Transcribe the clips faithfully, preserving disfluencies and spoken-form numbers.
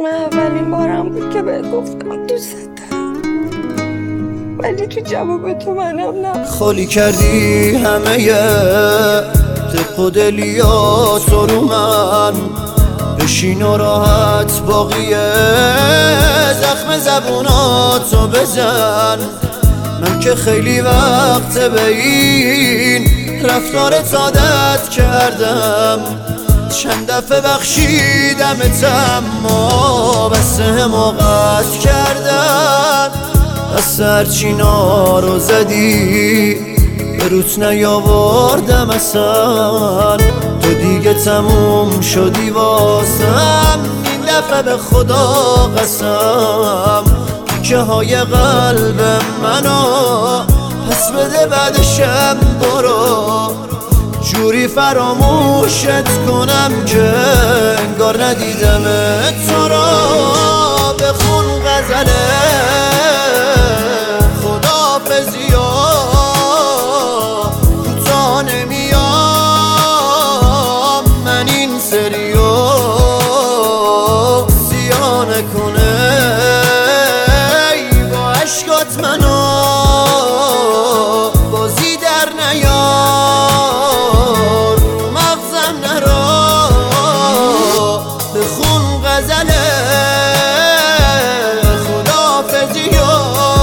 اون اولین بارم بود که بهت گفتم دوست دارم، ولی تو جواب تو منم نه. خالی کردی همه دق و دلیاتو رو من، بشین و راحت باقیه زخم زبوناتو بزن. من که خیلی وقت به این رفتارت عادت کردم، چند دفعه بخشیدمت اما بس حماقت کردم. بس هرچی نارو زدی به روت نیاوردم اصلا، تو دیگه تموم شدی واسم. این دفعه به خدا قسم که های قلب منو پس بده بعدشم برو، جوری فراموشت کنم که انگار ندیدمت تو رو. بخون غزله خداحافظی ها کوتاه نمیام، من این سریو سیاه نکنه ای با عشقات منو بازی در نیار، مغزم نرا. بخون غزله خداحافظی ها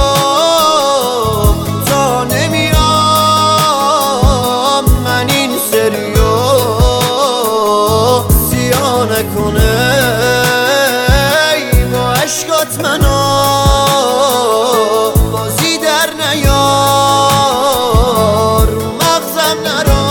تا نمیام، من این سریو سیاه نکنه ای با عشقات منو بازی در نیار، مغزم نرا.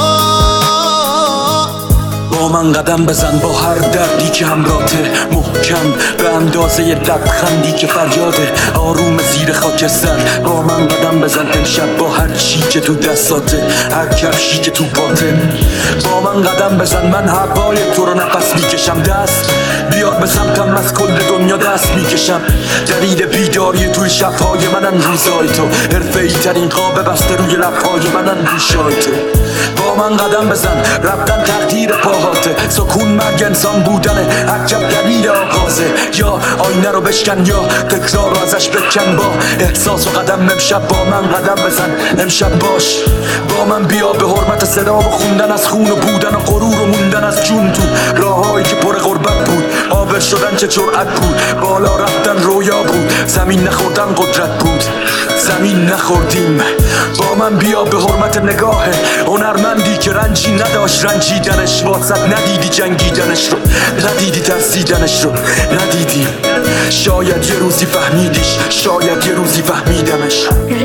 با من قدم بزن با هر دردی که همراته، محکم به اندازه لبخندی که فریاده، آروم زیر خاکستر. با من قدم بزن امشب با هر چی که تو دستاته، هر کفشی که تو باته. با من قدم بزن من هوای تو رو نفس میکشم، دست بیاد به سمتم از کل دنیا دست میکشم. دلیل بیداری توی شبهای منن روزای تو، حرفه‌ای ترین قاب بسته روی لبهای منن گوشای تو. با من قدم بزن رفتن تقدیر پاهاته، سکون مرگ انسان بودنه عجب دلیل آغازه. یا آینه رو بشکن یا تکرار رو ازش بکن، با احساس و قدم امشب با من قدم بزن. امشب باش با من بیا به حرمت صدا و خوندن از خون و بودن و غرور و موندن از جون تو راههایی که پر غربت بود. آبر شدن چه جرأت بود، بالا رفتن رویا بود، زمین نخوردن قدرت بود، زمین نخوردیم. با من بیا به حرمت نگاه هنرمندی که رنجی نداشت رنجیدنش، واسط ندیدی جنگیدنش رو، ندیدی ترسیدنش رو، ندیدی. شاید یه روزی فهمیدیش، شاید یه روزی فهمیدمش.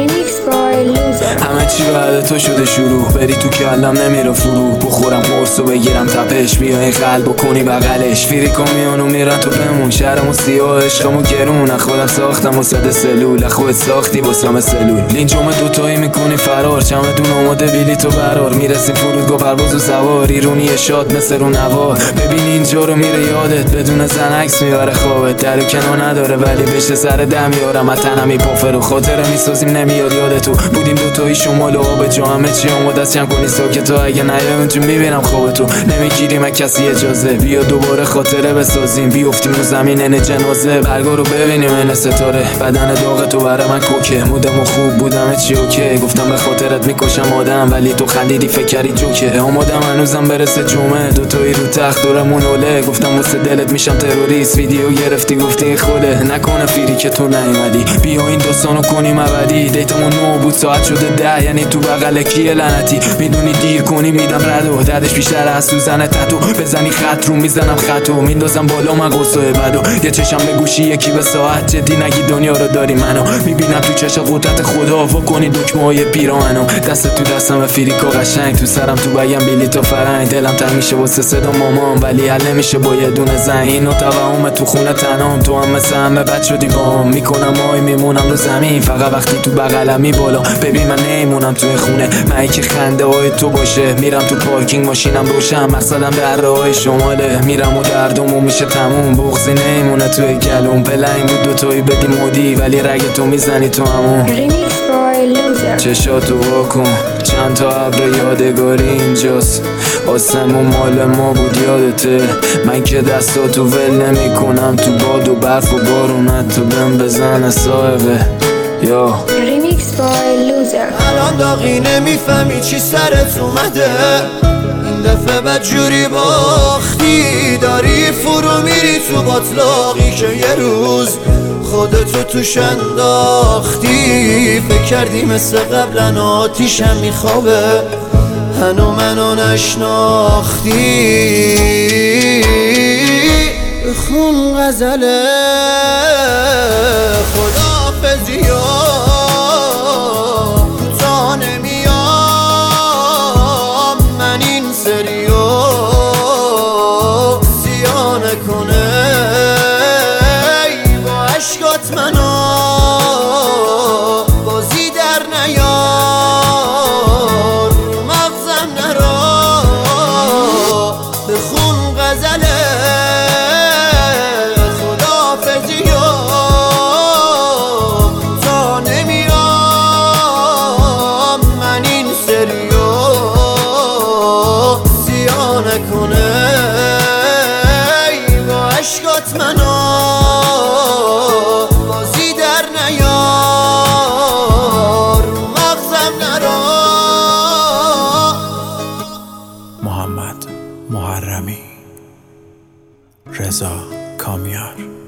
همه چی بعد تو شده شروع، بری تو کلم نمیره فرو، بخورم قرص و بگیرم تپش، بیا این قلب و کنی بغلش. فیریکو میانو میرن تو بمون، شهرمو سیاه عشقمو گرون، خودم ساختم و صد سلول، خودت ساختی واسم سلول. لینجوم دوتایی میکنی فرار، چمدون آماده بیلی تو برار، میرسیم فرودگاه پرواز و سوار، ایرونی شاد مثل رو نوار. ببین اینجا رو میره یادت، بدون زن عکس میبره خوابت، در کنار نداره ولی بشه سر دم یارم، تنم میپافر و خاطره میسازیم نمیاد یادتو. بودیم دوتایی شمال و آب جا، همه چی آماده است جمع کنی ساکت، تو اگه نیای اونجا میبینم خوابتو. نمیگیریم از کسی اجازه، بیا دوباره خاطره بسازیم، بیافتیم رو زمین این جنازه، برگا رو ببینیم این ستاره. بدن داغ تو برای من کوکه، مودم خوب بودم چی اوکی، گفتم به خاطرت میکشم آدم ولی تو خندیدی فکر کردی جوکه. آمادم هنوزم برسه جمعه، دوتایی رو تخت دورمون اوله، گفتم واسه دلت میشم تروریست، ویدیو گرفتی گفتی خوله، نکنه فیری که تو نیومدی، بیا این داستانو کنیم ابدی. دیتمون نو بود ساعت شده ده، یعنی تو بغل کیه لعنتی، میدونی دیر کنی میدم ردو، دردش بیشتر از سوزن تتو، بزنی خط رو میزنم خطو، میندازم بالا من قصه بدو، یه چشم به گوشی یکی به ساعت، جدی نگی دنیا رو داری منو، میبینم تو چشم قدرت خدا، وا کنی دکمه های پیراهنو، دست تو دستم فریکا قشنگ، تو سرم تو بگم بیلی تو فرنگ، دلم تنگ میشه واسه صدا مامان ولی حل نمیشه با یه دونه زنگ، اینو توهم تو خونه تنام، تو هم مثل همه بد شدی باهم، میکنم مای میمونم رو زمین، فقط وقتی تو بغلمی بالا، ببین من نمیمونم توی خونه، من که خنده های تو باشه، میرم تو پارکینگ ماشینم روشن، مقصدم در راه شماله، میرم و دردمو میشه تموم، بغضی نمیمونه توی گلوم، بلنگ بود دوتایی بدی مودی ولی رگ تو میزنی تو همون، چشاتو واکن چند تا ابر یادگاری اینجاست، آسمون مال ما بود یادته، من که دستاتو ول نمی کنم، تو باد و برف و بارونت تو بهم بزن سائقه یا ریمیکس بای لوزر. الان داغی نمیفهمی چی سرت اومده، این دفعه بدجوری باختی، داری فرو میری تو باطلاقی که یه روز خودتو توش انداختی. فکر کردی مثل قبلن آتیشم میخوابه، هنو منو نشناختی. بخون غزله خداحافظی تا نمیام، من این سریو سیاه نکنه ای با عشقات منو بازی در نیار، مغزم نرو. بخون غزله خداحافظی تا نمیام، من این سریو سیاه نکنه ای با عشقات منو بازی در نیار، مغزم نرو. محمد محرمی، رضا کامیار.